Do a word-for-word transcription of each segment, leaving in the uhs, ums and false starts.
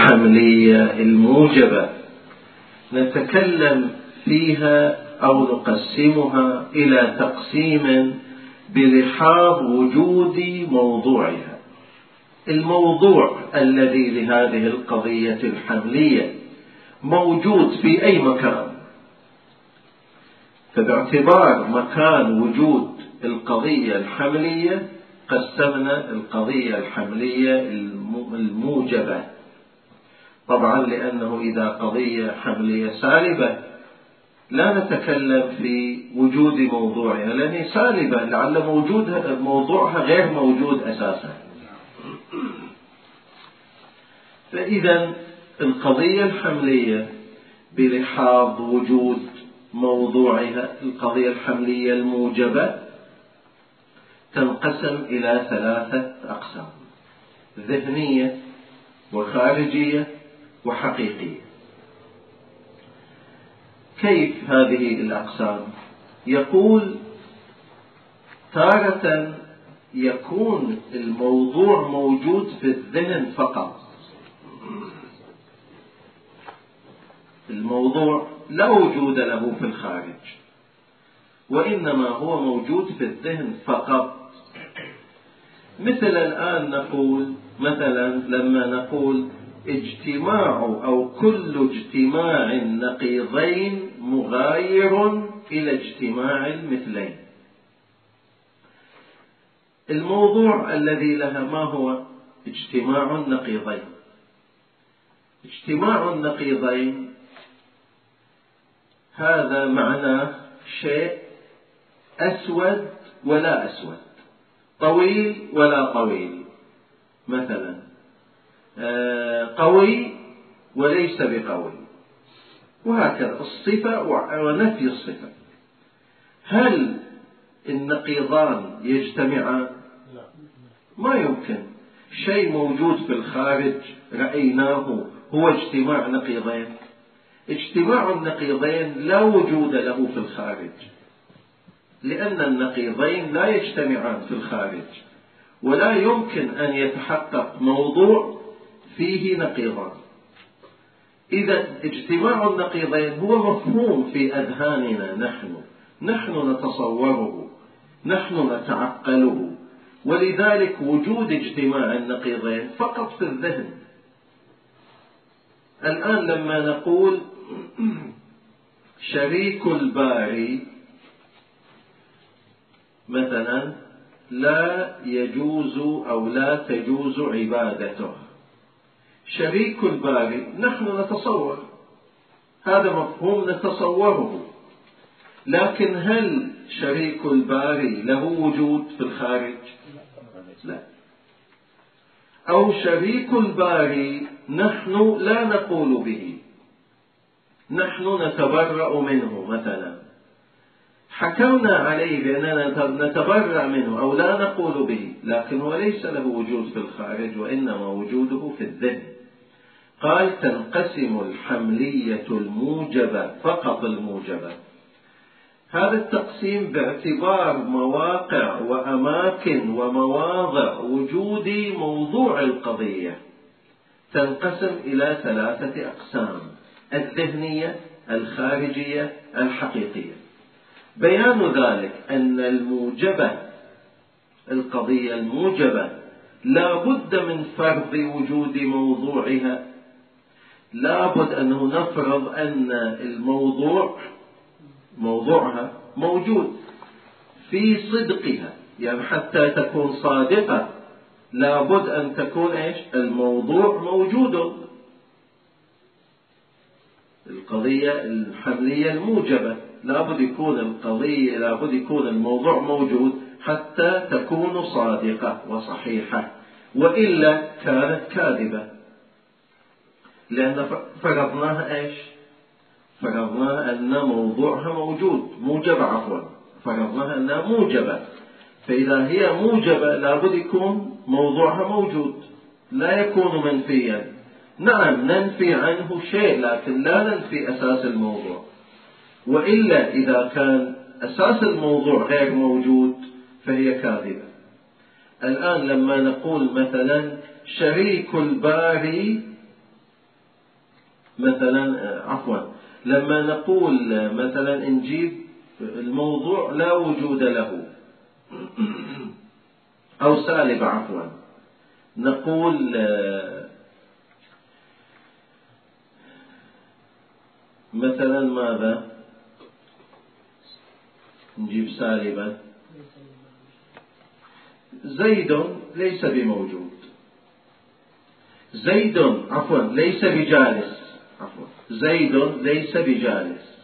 الحملية الموجبة نتكلم فيها أو نقسمها إلى تقسيم بلحاظ وجود موضوعها. الموضوع الذي لهذه القضية الحملية موجود في أي مكان، فباعتبار مكان وجود القضية الحملية قسمنا القضية الحملية الموجبة. طبعا لأنه إذا قضية حملية سالبة لا نتكلم في وجود موضوعها، لأنها سالبة لعل موجودها موضوعها غير موجود أساسا. فإذا القضية الحملية بلحاظ وجود موضوعها القضية الحملية الموجبة تنقسم إلى ثلاثة أقسام: ذهنية وخارجية وحقيقية. كيف هذه الأقسام؟ يقول تارة يكون الموضوع موجود في الذهن فقط، الموضوع لا وجود له في الخارج، وإنما هو موجود في الذهن فقط. مثل الآن نقول مثلا لما نقول اجتماع أو كل اجتماع نقيضين مغاير إلى اجتماع المثلين، الموضوع الذي لها ما هو؟ اجتماع النقيضين. اجتماع النقيضين هذا معناه شيء أسود ولا أسود، طويل ولا طويل، مثلا قوي وليس بقوي، وهكذا الصفة ونفي الصفة. هل النقيضان يجتمعان؟ ما يمكن. شيء موجود في الخارج رأيناه هو اجتماع نقيضين. اجتماع النقيضين لا وجود له في الخارج، لأن النقيضين لا يجتمعان في الخارج، ولا يمكن أن يتحقق موضوع فيه نقيضان. إذا اجتماع النقيضين هو مفهوم في أذهاننا، نحن نحن نتصوره، نحن نتعقله، ولذلك وجود اجتماع النقيضين فقط في الذهن. الآن لما نقول شريك الباري مثلا لا يجوز أو لا تجوز عبادته، شريك الباري نحن نتصور، هذا مفهوم نتصوره، لكن هل شريك الباري له وجود في الخارج؟ لا. أو شريك الباري نحن لا نقول به، نحن نتبرأ منه، مثلا حكمنا عليه بأننا نتبرأ منه أو لا نقول به، لكن هو ليس له وجود في الخارج، وإنما وجوده في الذهن. قال تنقسم الحملية الموجبة فقط الموجبة. هذا التقسيم باعتبار مواقع وأماكن ومواضع وجود موضوع القضية تنقسم إلى ثلاثة أقسام: الذهنية، الخارجية، الحقيقية. بيان ذلك أن الموجبة، القضية الموجبة لا بد من فرض وجود موضوعها، لا بد أنه نفرض أن الموضوع موضوعها موجود في صدقها، يعني حتى تكون صادقة لا بد أن تكون إيش؟ الموضوع موجود. القضية الحملية الموجبة لا بد يكون القضية لا بد يكون الموضوع موجود حتى تكون صادقة وصحيحة، وإلا كانت كاذبة، لأن فرضناها إيش؟ فرضناها أن موضوعها موجود، موجبة عفوا، فرضناها أنها موجبة، فإذا هي موجبة لابد يكون موضوعها موجود، لا يكون منفيا. نعم ننفي عنه شيء لكن لا ننفي أساس الموضوع، وإلا إذا كان أساس الموضوع غير موجود فهي كاذبة. الآن لما نقول مثلا شريك الباري مثلا عفوا لما نقول مثلا نجيب الموضوع لا وجود له أو سالب عفوا، نقول مثلا ماذا نجيب سالبا؟ زيد ليس بموجود، زيد عفوا ليس بجالس، عفوا زيد ليس بجالس.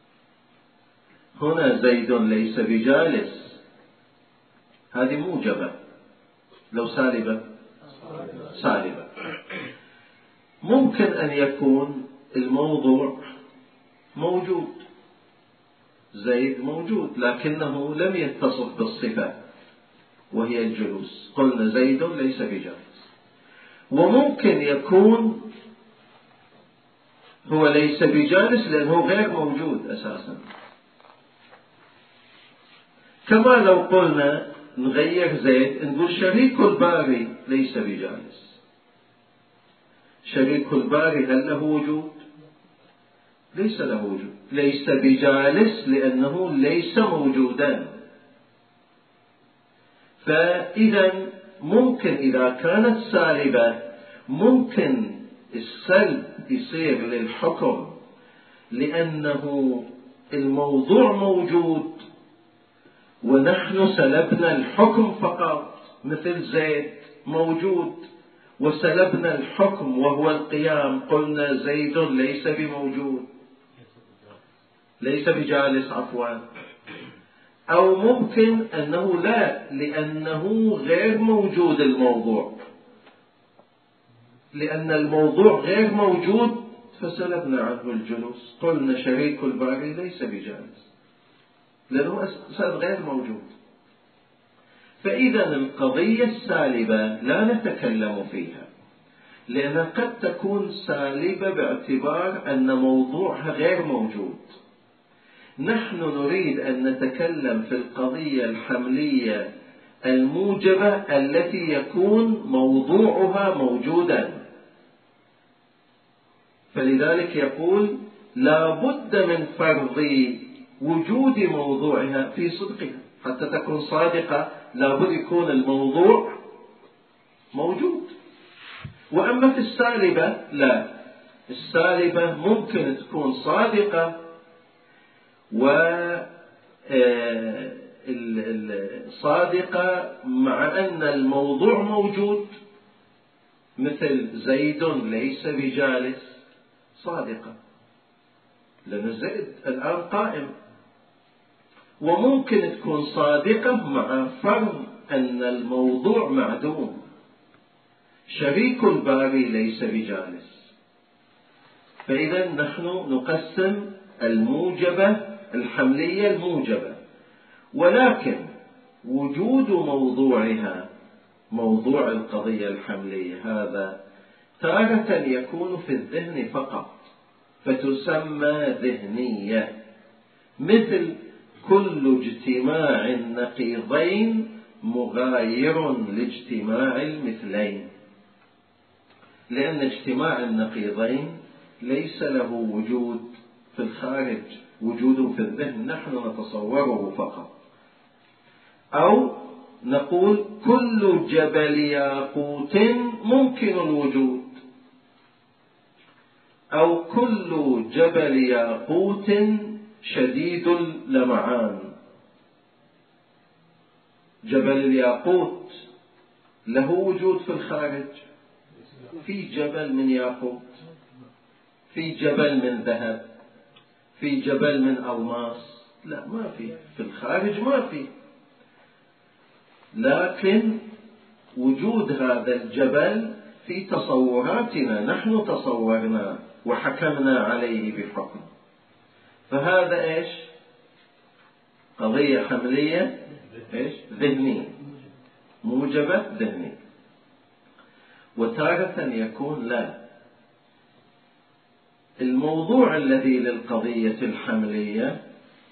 هنا زيد ليس بجالس هذه موجبة، لو سالبة سالبة. ممكن أن يكون الموضوع موجود، زيد موجود لكنه لم يتصف بالصفة وهي الجلوس، قلنا زيد ليس بجالس. وممكن يكون هو ليس بجالس لأنه غير موجود أساسا، كما لو قلنا نغير زيد نقول شريك الباري ليس بجالس. شريك الباري هل له وجود؟ ليس له وجود، ليس بجالس لأنه ليس موجودا. فإذا ممكن إذا كانت سالبة ممكن السلب يصير للحكم لأنه الموضوع موجود ونحن سلبنا الحكم فقط، مثل زيد موجود وسلبنا الحكم وهو القيام، قلنا زيد ليس بموجود ليس بجالس عفوا. أو ممكن أنه لا، لأنه غير موجود الموضوع، لأن الموضوع غير موجود فسلبنا عنه الجلوس، قلنا شريك الباري ليس بجالس لأنه أساسا غير موجود. فإذا القضية السالبة لا نتكلم فيها لأنها قد تكون سالبة باعتبار أن موضوعها غير موجود. نحن نريد أن نتكلم في القضية الحملية الموجبة التي يكون موضوعها موجودا، فلذلك يقول لا بد من فرض وجود موضوعها في صدقها حتى تكون صادقة، لا بد يكون الموضوع موجود. وأما في السالبة لا، السالبة ممكن تكون صادقة وصادقة مع أن الموضوع موجود، مثل زيد ليس بجالس صادقة لأن زيد الآن قائم. وممكن تكون صادقة مع فرض أن الموضوع معدوم، شريك الباري ليس بجالس. فإذا نحن نقسم الموجبة الحملية الموجبة، ولكن وجود موضوعها موضوع القضية الحملية هذا تارة يكون في الذهن فقط فتسمى ذهنية، مثل كل اجتماع النقيضين مغاير لاجتماع المثلين، لأن اجتماع النقيضين ليس له وجود في الخارج، وجوده في الذهن نحن نتصوره فقط. أو نقول كل جبل ياقوت ممكن الوجود، أو كل جبل ياقوت شديد اللمعان. جبل الياقوت له وجود في الخارج؟ في جبل من ياقوت، في جبل من ذهب، في جبل من ألماس؟ لا، ما في، في الخارج ما في. لكن وجود هذا الجبل في تصوراتنا، نحن تصورنا وحكمنا عليه بحكم. فهذا ايش؟ قضية حملية ايش؟ ذهنية، موجبة ذهنية. وتارة يكون لا، الموضوع الذي للقضية الحملية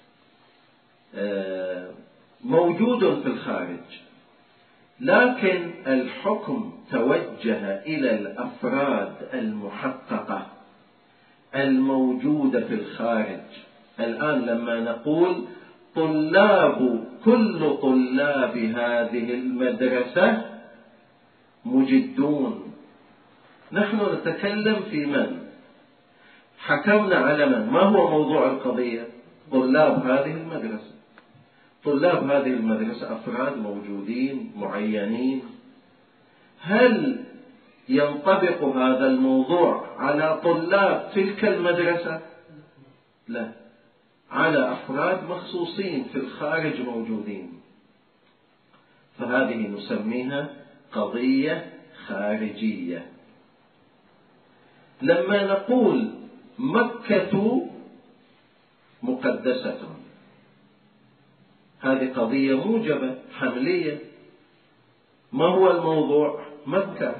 موجود في الخارج، لكن الحكم توجه إلى الأفراد المحققة الموجودة في الخارج. الآن لما نقول طلاب كل طلاب هذه المدرسة مجدون، نحن نتكلم في من؟ حكمنا على من؟ ما هو موضوع القضية؟ طلاب هذه المدرسة. طلاب هذه المدرسة أفراد موجودين معينين. هل ينطبق هذا الموضوع على طلاب تلك المدرسة؟ لا، على أفراد مخصوصين في الخارج موجودين. فهذه نسميها قضية خارجية. لما نقول مكة مقدسة، هذه قضية موجبة حملية. ما هو الموضوع؟ مكة.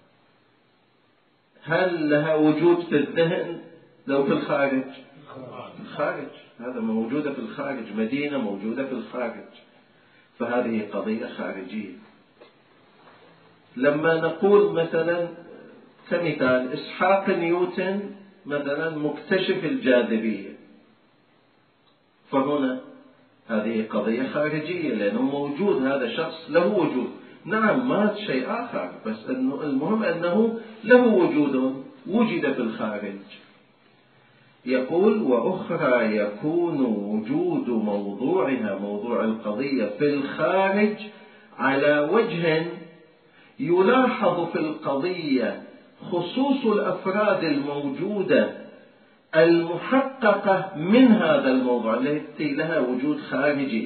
هل لها وجود في الذهن لو في الخارج؟ في الخارج، هذا موجودة في الخارج، مدينة موجودة في الخارج، فهذه قضية خارجية. لما نقول مثلا كمثال إسحاق نيوتن مثلا مكتشف الجاذبية، فهنا هذه قضية خارجية لأنه موجود، هذا شخص له وجود. نعم مات شيء آخر، بس أنه المهم أنه له وجود، وجد في الخارج. يقول وأخرى يكون وجود موضوعها، موضوع القضية، في الخارج على وجه يلاحظ في القضية خصوص الأفراد الموجودة المحققة من هذا الموضوع التي لها وجود خارجي،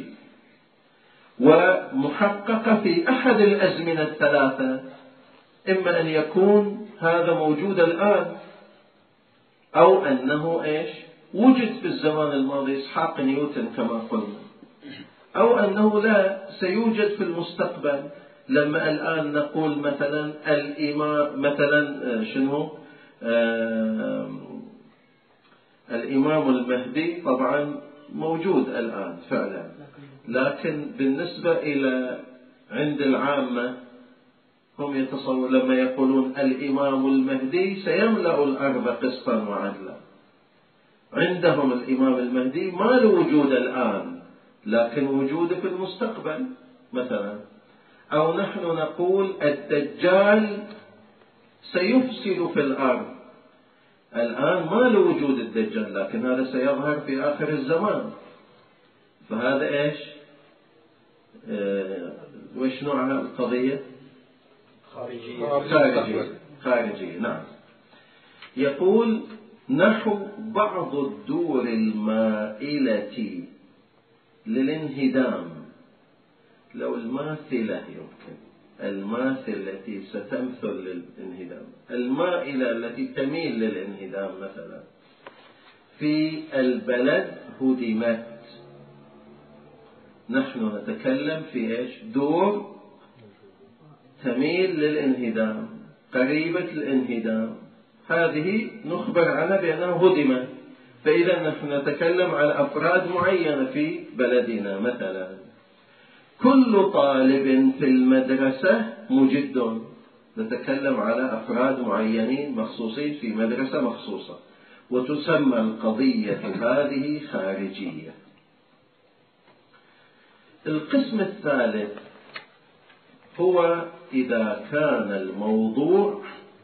ومحققة في أحد الأزمنة الثلاثة. إما أن يكون هذا موجود الآن، أو أنه إيش وجد في الزمان الماضي إسحاق نيوتن كما قلنا، أو أنه لا سيوجد في المستقبل. لما الآن نقول مثلا الإمام مثلا شنو آه الإمام المهدي طبعا موجود الآن فعلا، لكن بالنسبة إلى عند العامة هم يتصور لما يقولون الإمام المهدي سيملأ الأرض قسطا وعدلا، عندهم الإمام المهدي ما له وجود الآن لكن وجوده في المستقبل مثلا. أو نحن نقول الدجال سيفسد في الأرض، الآن ما له وجود الدجال لكن هذا سيظهر في آخر الزمان. فهذا إيش اه وإيش نوع القضية؟ خارجية. خارجية. خارجية. نعم. يقول نحو بعض الدور المائلة للانهدام، لو الماثلة يمكن، الماثلة التي ستمثل للانهدام، المائلة التي تميل للانهدام مثلا في البلد هدمت. نحن نتكلم في إيش؟ دور تميل للانهدام، قريبة الانهدام، هذه نخبر عنها بأنها هدمت. فإذا نحن نتكلم على أفراد معينة في بلدنا مثلا. كل طالب في المدرسة مجد، نتكلم على أفراد معينين مخصوصين في مدرسة مخصوصة، وتسمى القضية هذه خارجية. القسم الثالث هو إذا كان الموضوع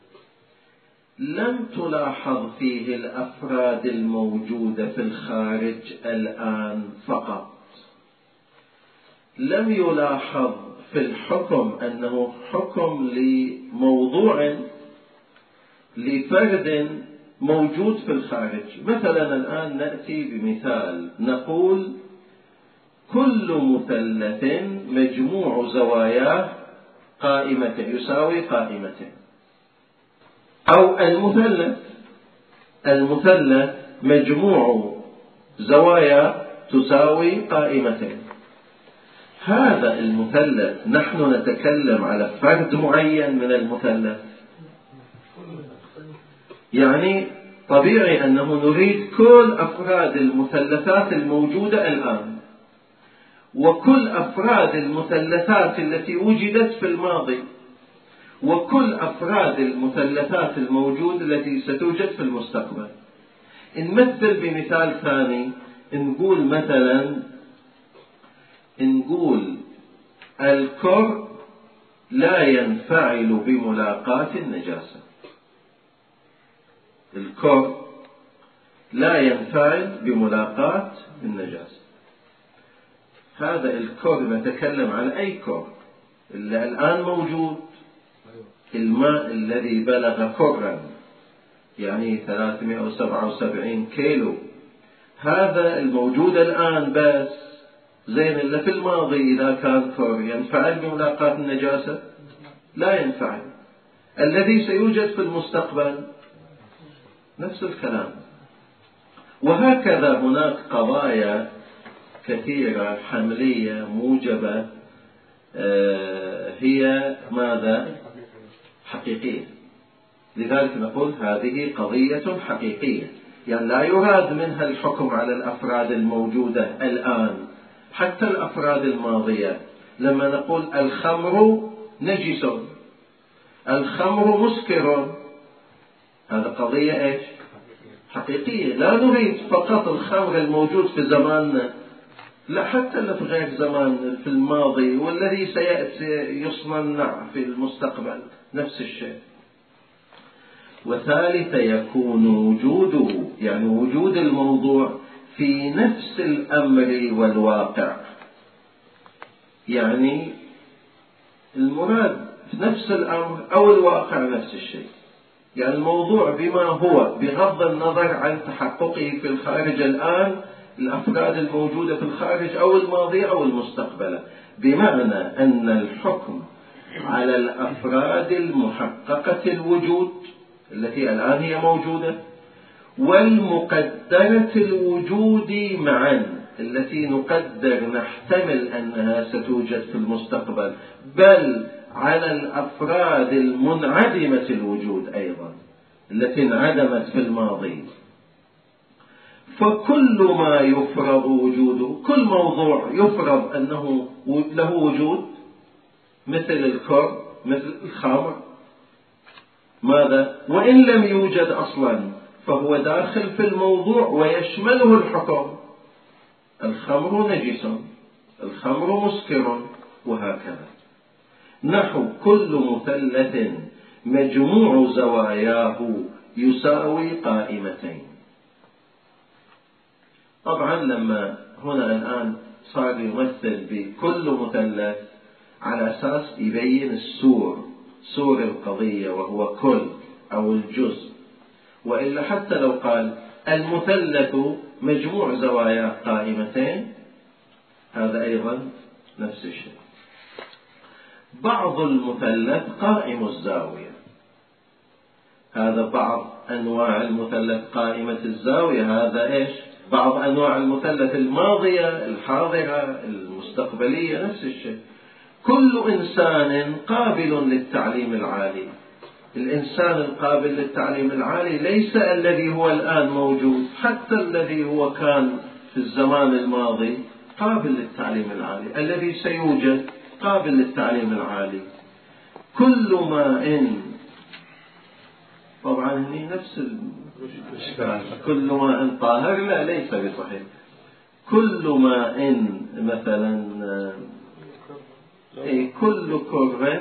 لم تلاحظ فيه الأفراد الموجودة في الخارج الآن فقط، لم يلاحظ في الحكم أنه حكم لموضوع لفرد موجود في الخارج. مثلا الآن نأتي بمثال، نقول كل مثلث مجموع زواياه قائمة يساوي قائمتين، أو المثلث المثلث مجموع زوايا تساوي قائمتين. هذا المثلث نحن نتكلم على فرد معين من المثلث، يعني طبيعي أنه نريد كل أفراد المثلثات الموجودة الآن، وكل أفراد المثلثات التي وجدت في الماضي، وكل أفراد المثلثات الموجودة التي ستوجد في المستقبل. نمثل بمثال ثاني، نقول مثلا نقول الكر لا ينفعل بملاقاة النجاسة. الكر لا ينفعل بملاقاة النجاسة. هذا الكر نتكلم عن أي كر اللي الآن موجود، الماء الذي بلغ كرا يعني ثلاثمائة وسبعة وسبعين كيلو، هذا الموجود الآن بس. زين اللي في الماضي إذا كان كر ينفعل بملاقاة النجاسة؟ لا ينفعل. الذي سيوجد في المستقبل نفس الكلام. وهكذا هناك قضايا كثيرة حملية موجبة هي ماذا؟ حقيقية. لذلك نقول هذه قضية حقيقية، يعني لا يراد منها الحكم على الأفراد الموجودة الآن، حتى الأفراد الماضية. لما نقول الخمر نجس، الخمر مسكر، هذا قضية إيش؟ حقيقية. لا نريد فقط الخمر الموجود في زماننا، لا، حتى اللي في غير زمان في الماضي والذي سيأتي يصنع في المستقبل نفس الشيء. وثالث يكون وجوده، يعني وجود الموضوع في نفس الأمر والواقع، يعني المراد في نفس الأمر أو الواقع نفس الشيء. يعني الموضوع بما هو بغض النظر عن تحققه في الخارج الآن، الأفراد الموجودة في الخارج أو الماضي أو المستقبل، بمعنى أن الحكم على الأفراد المحققة الوجود التي الآن هي موجودة، والمقدرة الوجود معا التي نقدر نحتمل أنها ستوجد في المستقبل، بل على الأفراد المنعدمة الوجود أيضا التي انعدمت في الماضي. فكل ما يفرض وجوده، كل موضوع يفرض أنه له وجود، مثل الكر، مثل الخمر، ماذا؟ وإن لم يوجد أصلا فهو داخل في الموضوع ويشمله الحكم. الخمر نجس، الخمر مسكر، وهكذا. نحو كل مثلث مجموع زواياه يساوي قائمتين. طبعا لما هنا الآن صار يمثل بكل مثلث على أساس يبين السور، سور القضية وهو كل أو الجزء. وإلا حتى لو قال المثلث مجموع زوايا قائمتين، هذا أيضا نفس الشيء. بعض المثلث قائم الزاوية، هذا بعض أنواع المثلث قائمة الزاوية. هذا إيش؟ بعض أنواع المثلث الماضية الحاضرة المستقبلية، نفس الشيء. كل إنسان قابل للتعليم العالي. الإنسان القابل للتعليم العالي ليس الذي هو الآن موجود، حتى الذي هو كان في الزمان الماضي قابل للتعليم العالي، الذي سيوجد قابل للتعليم العالي. كل ما إن طبعا هي نفس الإشكال، كل ما إن طاهر، لا ليس بصحيح. كل ما إن مثلا إيه كل كر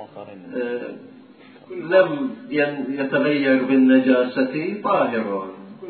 لم يتغير بالنجاسة طاهر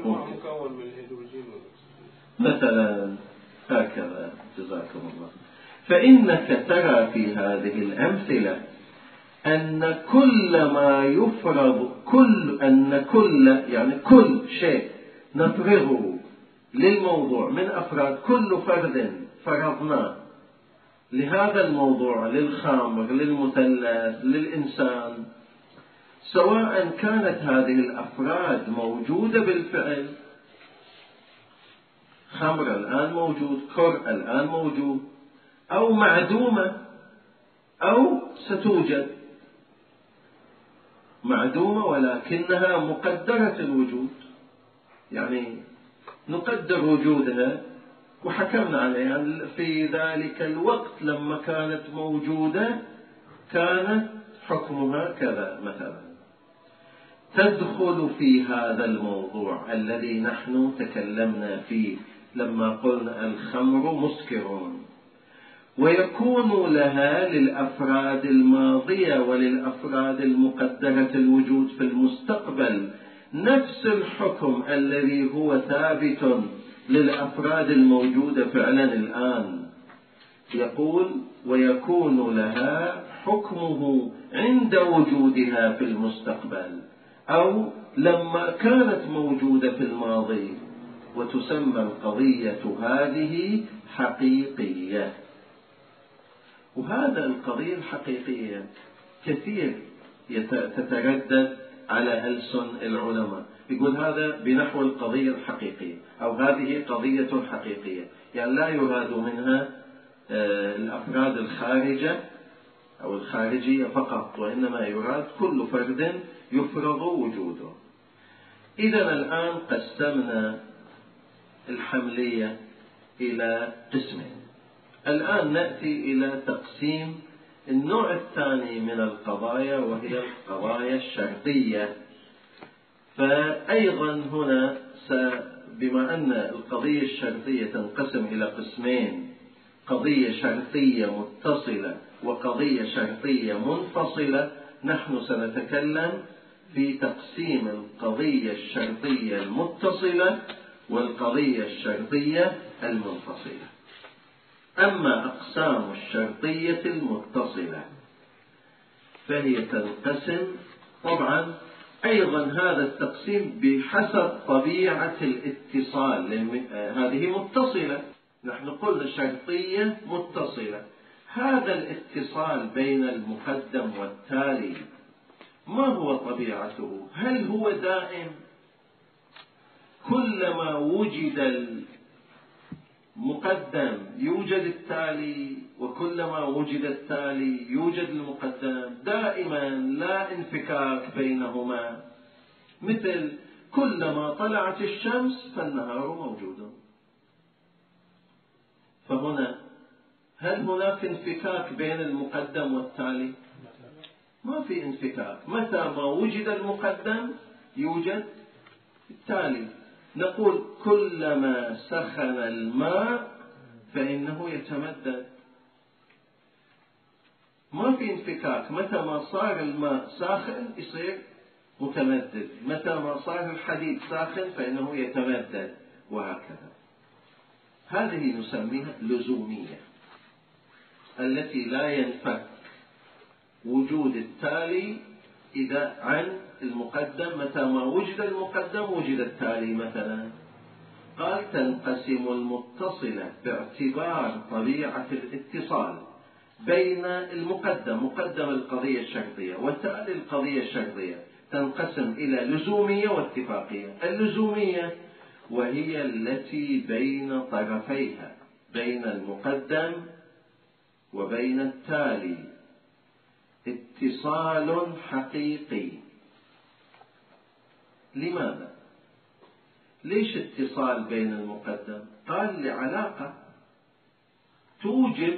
مثلا، هكذا. جزاكم الله. فإنك ترى في هذه الأمثلة أن كل ما يفرض، كل أن كل يعني كل شيء نفرغه للموضوع من أفراد، كل فرد فرضناه لهذا الموضوع، للخمر، للمثلث، للإنسان، سواء كانت هذه الأفراد موجودة بالفعل، خمر الآن موجود، كر الآن موجود، أو معدومة، أو ستوجد معدومة ولكنها مقدرة الوجود، يعني نقدر وجودها وحكمنا عليها في ذلك الوقت لما كانت موجودة كانت حكمها كذا مثلا. تدخل في هذا الموضوع الذي نحن تكلمنا فيه لما قلنا الخمر مسكر، ويكون لها للأفراد الماضية وللأفراد المقدرة الوجود في المستقبل نفس الحكم الذي هو ثابت للأفراد الموجودة فعلا الآن. يقول ويكون لها حكمه عند وجودها في المستقبل أو لما كانت موجودة في الماضي، وتسمى القضية هذه حقيقية. وهذا القضية الحقيقية كثير تتردد على ألسن العلماء، يقول هذا بنحو القضية الحقيقية أو هذه قضية حقيقية، يعني لا يراد منها الأفراد الخارجة أو الخارجية فقط، وإنما يراد كل فرد يفرض وجوده. إذا الآن قسمنا الحملية إلى قسمين. الآن نأتي إلى تقسيم النوع الثاني من القضايا، وهي القضايا الشرطية. فأيضا هنا بما أن القضية الشرطية تنقسم إلى قسمين، قضية شرطية متصلة وقضية شرطية منفصلة، نحن سنتكلم في تقسيم القضية الشرطية المتصلة والقضية الشرطية المنفصلة. أما أقسام الشرطية المتصلة فهي تنقسم، طبعا أيضا هذا التقسيم بحسب طبيعة الاتصال، هذه متصلة، نحن قلنا شرطية متصلة. هذا الاتصال بين المقدم والتالي ما هو طبيعته؟ هل هو دائم كلما وجد المقدم يوجد التالي، وكلما وجد التالي يوجد المقدم؟ دائما لا انفكاك بينهما، مثل كلما طلعت الشمس فالنهار موجود. فهنا هل هناك انفكاك بين المقدم والتالي؟ ما في انفكاك، متى ما وجد المقدم يوجد التالي. نقول كلما سخن الماء فإنه يتمدد، ما في انفكاك، متى ما صار الماء ساخن يصير متمدد، متى ما صار الحديد ساخن فإنه يتمدد، وهكذا. هذه نسميها لزومية، التي لا ينفك وجود التالي إذا عن المقدم، متى ما وجد المقدم وجد التالي مثلا. قال تنقسم المتصلة باعتبار طبيعة الاتصال بين المقدم، مقدم القضية الشرطية، وتالي القضية الشرطية، تنقسم إلى لزومية واتفاقية. اللزومية وهي التي بين طرفيها، بين المقدم وبين التالي اتصال حقيقي. لماذا؟ ليش اتصال بين المقدم؟ قال لعلاقة توجب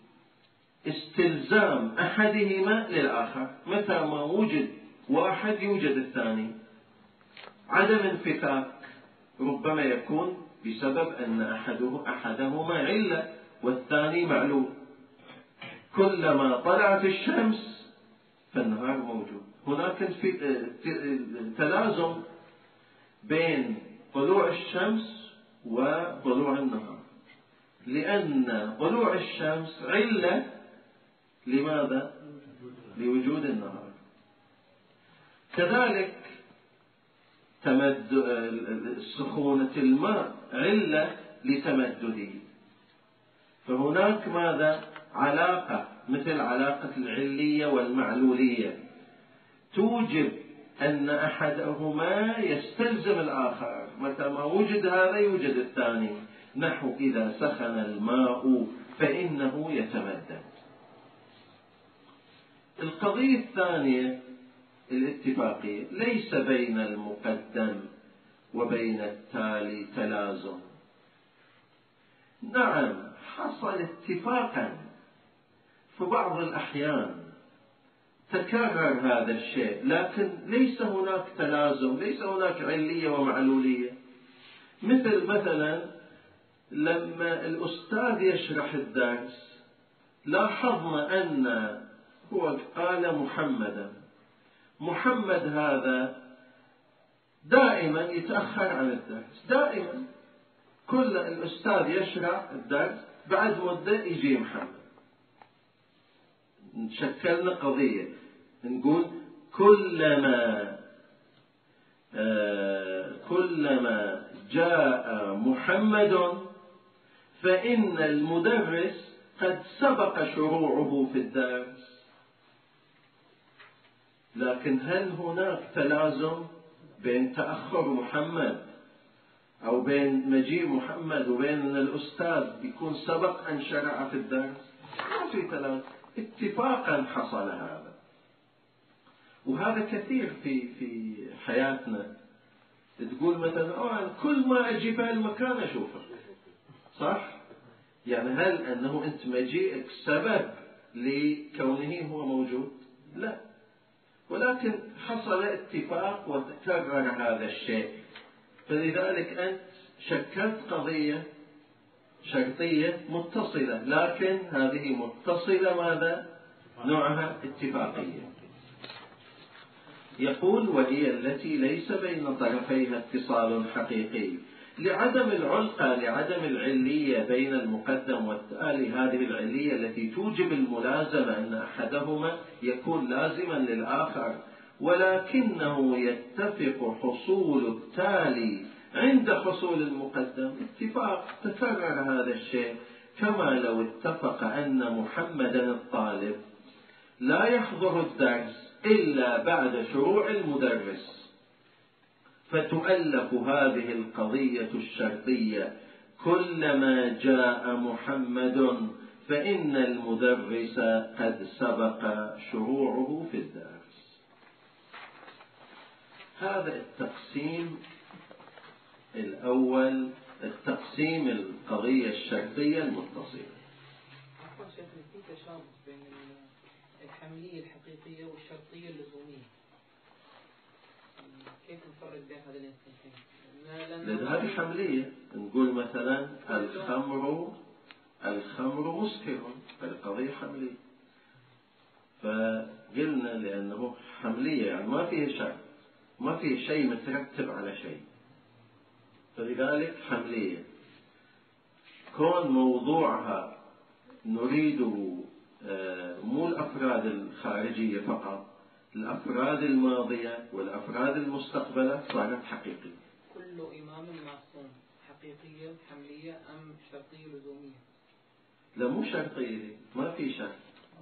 استلزام أحدهما للآخر، متى ما وجد واحد يوجد الثاني. عدم انفكاك ربما يكون بسبب أن أحده أحدهما علة والثاني معلول. كلما طلعت الشمس فالنهار موجود. هناك تلازم بين طلوع الشمس وطلوع النهار، لأن طلوع الشمس علة لماذا؟ لوجود النهار. كذلك سخونة الماء علة لتمدده. فهناك ماذا؟ علاقة مثل علاقة العلية والمعلولية توجب أن أحدهما يستلزم الآخر، متى ما وجد هذا يوجد الثاني. نحو إذا سخن الماء فإنه يتمدد. القضية الثانية الاتفاقية، ليس بين المقدم وبين التالي تلازم. نعم حصل اتفاقا في بعض الأحيان، تكرر هذا الشيء، لكن ليس هناك تلازم، ليس هناك علية ومعلولية. مثل مثلا لما الأستاذ يشرح الدرس لاحظنا أن هو قال محمدا، محمد هذا دائما يتأخر عن الدرس، دائما كل الأستاذ يشرح الدرس بعد مدة يجي محمد. شكلنا قضية نقول كلما آه كلما جاء محمد فإن المدرس قد سبق شروعه في الدرس. لكن هل هناك تلازم بين تأخر محمد أو بين مجيء محمد وبين أن الأستاذ يكون سبق أن شرع في الدرس؟ ما في تلازم، اتفاقا حصل هذا. وهذا كثير في في حياتنا. تقول مثلا أوه كل ما أجي في المكان أشوفه، صح؟ يعني هل أنه أنت مجيئك سبب لكونه هو موجود؟ لا، ولكن حصل اتفاق وتكرر هذا الشيء، فلذلك أنت شكلت قضية شرطية متصلة، لكن هذه متصلة ماذا؟ نوعها اتفاقية. يقول وهي التي ليس بين طرفيها اتصال حقيقي لعدم العلقة، لعدم العلية بين المقدم والتالي. هذه العلية التي توجب الملازمة أن أحدهما يكون لازما للآخر، ولكنه يتفق حصول التالي عند حصول المقدم. اتفاق، تكرر هذا الشيء، كما لو اتفق أن محمدا الطالب لا يحضر الدرس إلا بعد شروع المدرس، فتؤلف هذه القضية الشرطية كلما جاء محمد فإن المدرس قد سبق شروعه في الدرس. هذا التقسيم الأول، التقسيم القضية الشرطية المتصلة. عفوا شيخ، في تشابه بين الحملية الحقيقية والشرطية اللزومية، كيف نفرق بين هذين الاثنين؟ هذه حملية، نقول مثلا الخمر الخمر مسكر، فالقضية حملية، فقلنا لأنه حملية يعني ما فيه شرط، ما فيه شيء مترتب على شيء، فلذلك حملية. كون موضوعها نريده مو الأفراد الخارجية فقط، الأفراد الماضية والأفراد المستقبلة، صارت حقيقية. كل إمام معصوم حقيقية حملية أم شرطية لزومية؟ لا، مو شرطية، ما في شرط،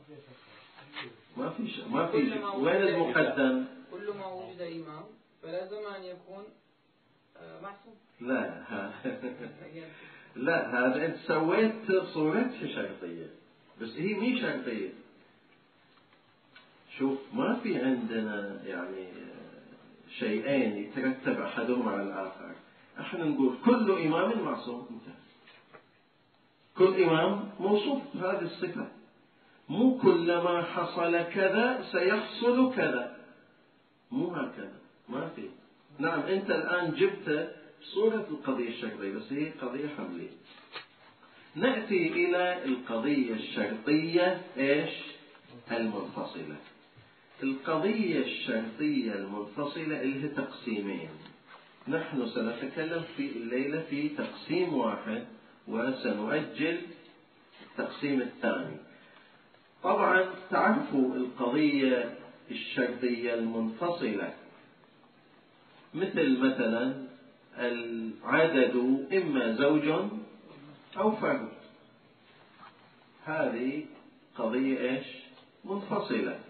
ما في شرط، ما في شرط. وين المقدم؟ كل ما وجد إمام فلازم أن يكون معصوم. لا لا، هذا أنت سويت صورتها شرطية، بس هي مي شرطية. شوف، ما في عندنا يعني شيئين يترتب أحدهما على الآخر. احنا نقول كل إمام معصوم، انتهى. كل إمام موصوف بهذه الصفة، مو كلما حصل كذا سيحصل كذا، مو هكذا، ما في. نعم، أنت الآن جبت صورة القضية الشرطية، بس هي قضية حملية. نأتي إلى القضية الشرطية إيش؟ المنفصلة. القضية الشرطية المنفصلة لها تقسيمين. نحن سنتكلم في الليلة في تقسيم واحد، وسنؤجل التقسيم الثاني. طبعا تعرفوا القضية الشرطية المنفصلة مثل مثلا العدد إما زوج أو فرد، هذه قضية إيش؟ منفصلة.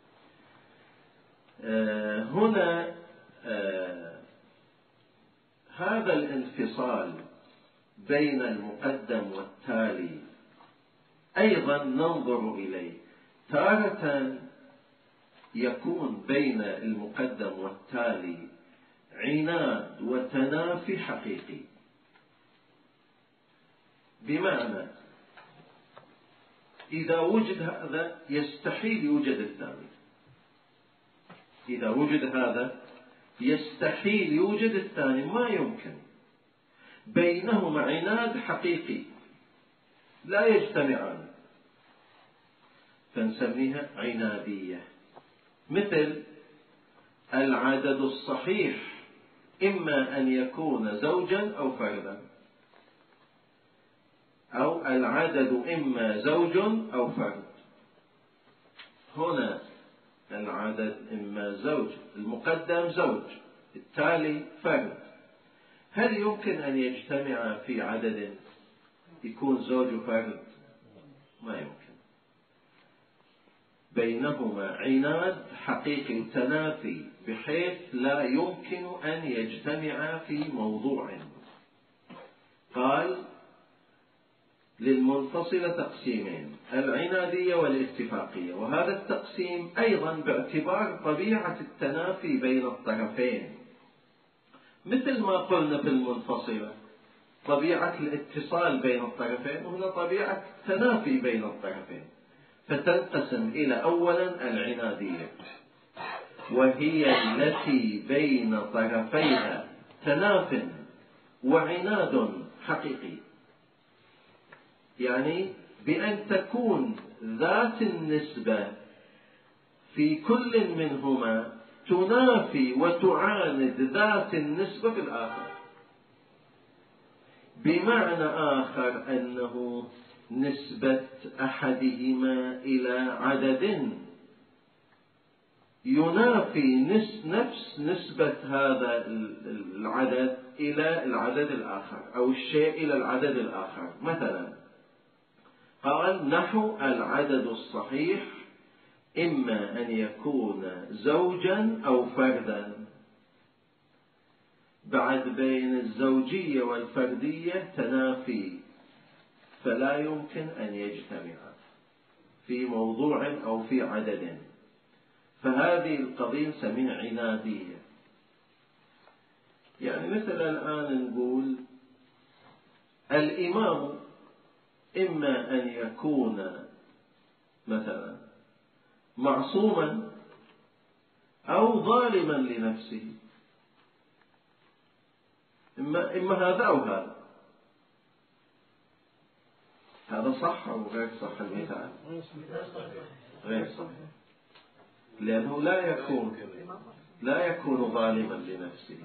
آه هنا آه هذا الانفصال بين المقدم والتالي أيضا ننظر إليه. تارة يكون بين المقدم والتالي عناد وتنافي حقيقي، بمعنى إذا وجد هذا يستحيل يوجد الثاني، إذا وجد هذا يستحيل يوجد الثاني، ما يمكن. بينهما عناد حقيقي لا يجتمعان، فنسميها عنادية. مثل العدد الصحيح إما أن يكون زوجا أو فردا، أو العدد إما زوج أو فرد. هنا العدد إما زوج، المقدم زوج، التالي فرد. هل يمكن أن يجتمع في عدد يكون زوج وفرد؟ ما يمكن. بينهما عناد حقيقي وتنافي بحيث لا يمكن أن يجتمع في موضوع. قال للمنفصلة تقسيمين: العنادية والاتفاقية. وهذا التقسيم أيضا باعتبار طبيعة التنافي بين الطرفين، مثل ما قلنا في المنفصلة طبيعة الاتصال بين الطرفين، وهنا طبيعة التنافي بين الطرفين. فتنقسم إلى أولا العنادية، وهي التي بين طرفيها تناف وعناد حقيقي، يعني بأن تكون ذات النسبة في كل منهما تنافي وتعاند ذات النسبة في الآخر. بمعنى آخر أنه نسبة أحدهما إلى عدد ينافي نفس نسبة هذا العدد إلى العدد الآخر، أو الشيء إلى العدد الآخر. مثلا قال نحو العدد الصحيح إما أن يكون زوجا أو فردا. بعد بين الزوجية والفردية تنافي، فلا يمكن أن يجتمعا في موضوع أو في عدد، فهذه القضية نسميها عنادية. يعني مثلا الآن نقول الإمام إما أن يكون مثلا معصوما أو ظالما لنفسه، إما, إما هذا أو هذا. هذا صح أو غير صح المثال؟ غير صح، لأنه لا يكون لا يكون ظالما لنفسه.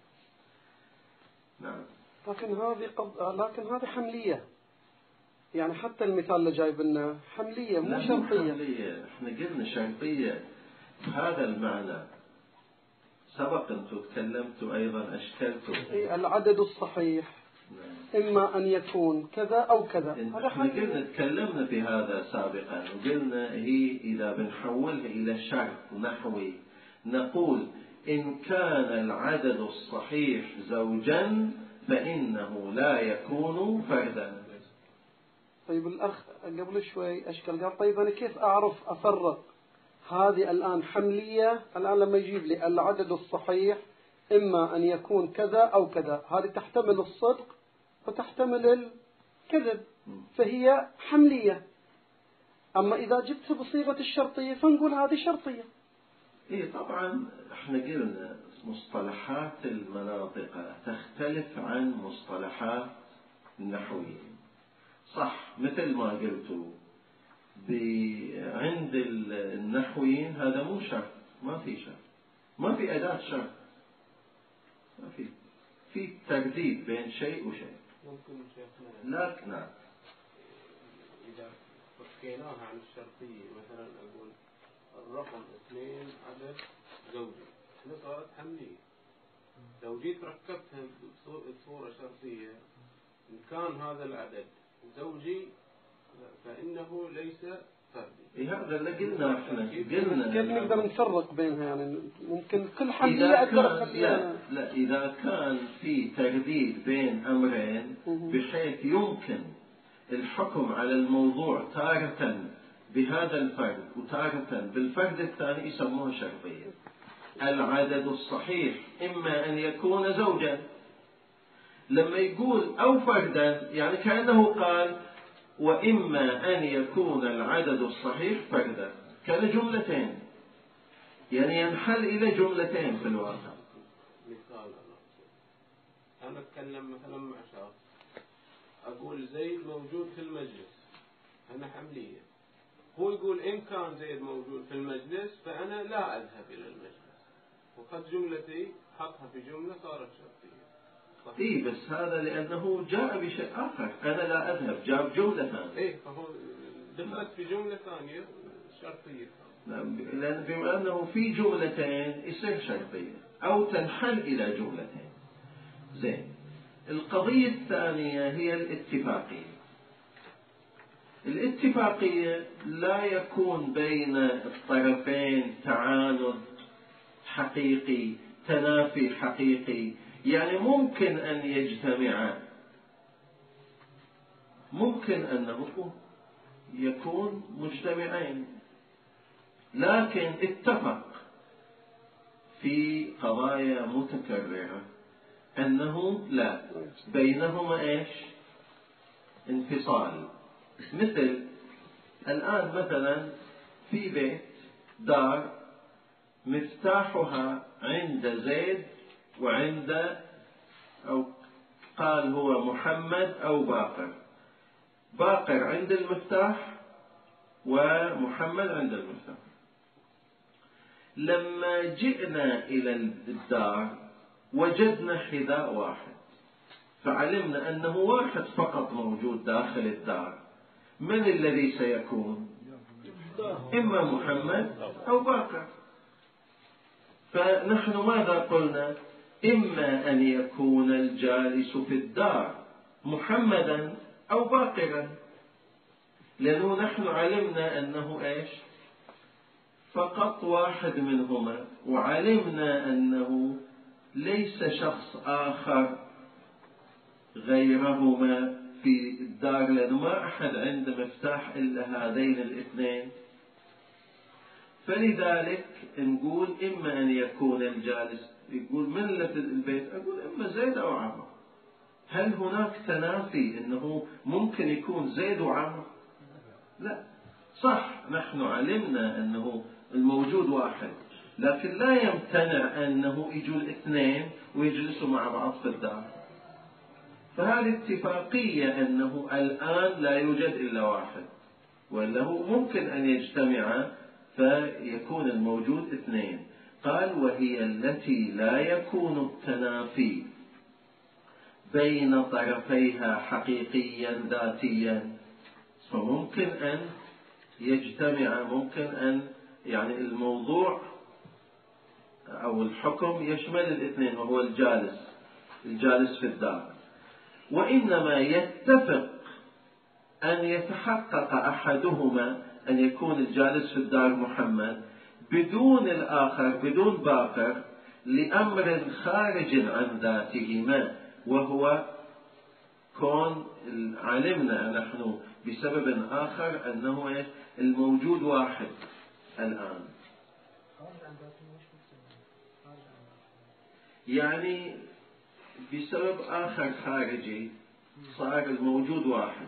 نعم. لكن هذه قض... لكن هذه حملية، يعني حتى المثال اللي جايب لنا حملية مو شرطية. حملية احنا قلنا شرطية بهذا المعنى. سبق أنتم تكلمتوا أيضا أشكلتوا إيه العدد الصحيح نعم. إما أن يكون كذا أو كذا. احنا قلنا تكلمنا في هذا سابقا، وقلنا هي إذا بنحولها إلى شرط نحوي نقول إن كان العدد الصحيح زوجا فإنه لا يكون فردا. طيب الأخ قبل شوي أشكال قال طيب أنا كيف أعرف أفرق هذه الآن حملية؟ الآن لما يجيب لي العدد الصحيح إما أن يكون كذا أو كذا، هذه تحتمل الصدق وتحتمل الكذب، فهي حملية. أما إذا جبت بصيغة الشرطية فنقول هذه شرطية. إيه طبعا احنا قلنا مصطلحات المناطق تختلف عن مصطلحات النحويين. صح، مثل ما قلتوا عند النحويين هذا مو شرط، ما في شرط، ما في أداة شرط، ما في في ترديد بين شيء وشيء. ممكن شيخنا لا نعم إذا فكيناها عن الشرطية، مثلا أقول الرقم اثنين عدد زوجي، هنا صارت حملية. لو جيت ركبتها بصورة شرطية إن كان هذا العدد زوجي فإنه ليس فردي. إيه هذا اللي قلنا احنا قلنا كيف نقدر نفرق بينها؟ يعني ممكن كل حملية أقدر أخليها. لا لا إذا كان في ترديد بين أمرين بحيث يمكن الحكم على الموضوع تارة بهذا الفرد وتارة بالفرد الثاني يسموها شرطية. العدد الصحيح إما أن يكون زوجا، لما يقول أو فردا يعني كأنه قال وإما أن يكون العدد الصحيح فردا، كان جملتين. يعني ينحل إلى جملتين في الواقع. مثال أنا أتكلم مثلا مع شخص أقول زيد موجود في المجلس، أنا حملية، هو يقول إن كان زيد موجود في المجلس فأنا لا أذهب إلى المجلس، وقد جملتي حطها في جملة صارت شرطية. إيه بس هذا لأنه جاء بشيء آخر، أنا لا أذهب جاب جملة ثانية. إيه فهو دخلت في جملة ثانية شرطية. لأن بما أنه في جملتين يصير شرطية أو تنحل إلى جملتين. زين. القضية الثانية هي الاتفاقية. الاتفاقية لا يكون بين الطرفين تعاند حقيقي، تنافي حقيقي، يعني ممكن أن يجتمعا، ممكن أنه يكون مجتمعين، لكن اتفق في قضايا متكررة أنه لا، بينهما إيش؟ انفصال. مثل الآن مثلا في بيت دار مفتاحها عند زيد وعند، أو قال هو محمد أو باقر، باقر عند المفتاح ومحمد عند المفتاح. لما جئنا إلى الدار وجدنا حذاء واحد، فعلمنا أنه واحد فقط موجود داخل الدار، من الذي سيكون؟ إما محمد أو باقر. فنحن ماذا قلنا؟ إما أن يكون الجالس في الدار محمدا أو باقرا، لأنه نحن علمنا أنه إيش؟ فقط واحد منهما، وعلمنا أنه ليس شخص آخر غيرهما في الدار، لأنه ما أحد عنده مفتاح إلا هذين الاثنين. فلذلك نقول إما أن يكون الجالس، يقول من اللي في البيت؟ أقول إما زيد أو عمرو. هل هناك تنافي أنه ممكن يكون زيد وعمرو؟ لا، صح نحن علمنا أنه الموجود واحد، لكن لا يمتنع أنه يجوا الاثنين ويجلسوا مع بعض في الدار. فهذه اتفاقية أنه الآن لا يوجد إلا واحد، وإلا هو ممكن أن يجتمع فيكون الموجود اثنين. قال وهي التي لا يكون التنافي بين طرفيها حقيقيا ذاتيا، فممكن أن يجتمع، ممكن أن يعني الموضوع أو الحكم يشمل الاثنين وهو الجالس الجالس في الدار، وإنما يتفق أن يتحقق أحدهما أن يكون الجالس في الدار محمد بدون الآخر، بدون باقر، لأمر خارج عن ذاتهما، وهو كون علمنا نحن بسبب آخر أنه الموجود واحد الآن. يعني بسبب آخر خارجي صار الموجود واحد،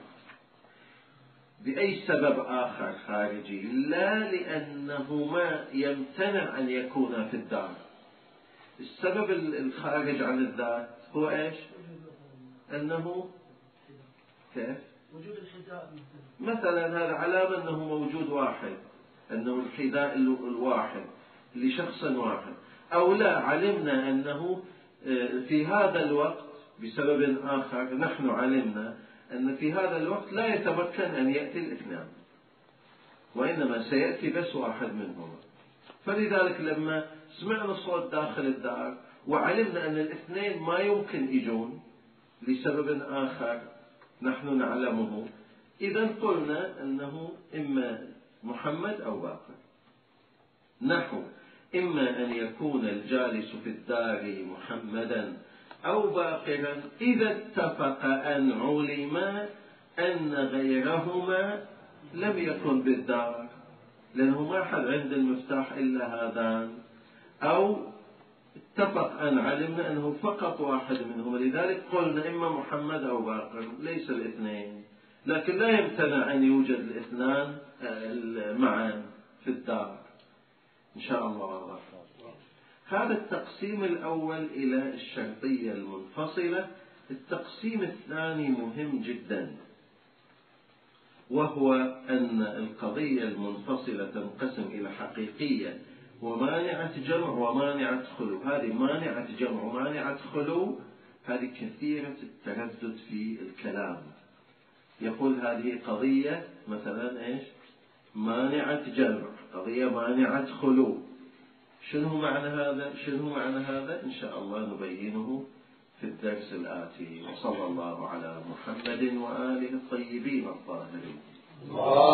بأي سبب آخر خارجي، لا لأنهما يمتنع أن يكونا في الدار. السبب الخارج عن الذات هو إيش؟ أنه كيف؟ وجود الحذاء مثلا هذا علامة أنه موجود واحد، أنه الحذاء الواحد لشخص واحد، أو لا علمنا أنه في هذا الوقت بسبب آخر نحن علمنا أن في هذا الوقت لا يتمكن أن يأتي الاثنان، وإنما سيأتي بس واحد منهما. فلذلك لما سمعنا صوت داخل الدار وعلمنا أن الاثنين ما يمكن يجون لسبب آخر نحن نعلمه، إذا قلنا أنه إما محمد أو باقر. نحو إما أن يكون الجالس في الدار محمدا أو باقرا إذا اتفق أن علم أن غيرهما لم يكن بالدار، لأنه ما حد عند المفتاح إلا هذان، أو اتفق أن علمنا أنه فقط واحد منهم، لذلك قلنا إما محمد أو باقر، ليس الاثنين، لكن لا يمتنع أن يوجد الاثنان معا في الدار. إن شاء الله. هذا التقسيم الأول إلى الشرطية المنفصلة. التقسيم الثاني مهم جدا، وهو أن القضية المنفصلة تنقسم إلى حقيقية ومانعة جمع ومانعة خلو. هذه مانعة جمع ومانعة خلو هذه كثيرة التردد في الكلام. يقول هذه قضية مثلا إيش؟ مانعة جمع، قضية مانعة خلو. شنو معنى هذا؟ شنو معنى هذا؟ إن شاء الله نبينه في الدرس الآتي. وصلى الله على محمد وآله الطيبين الطاهرين.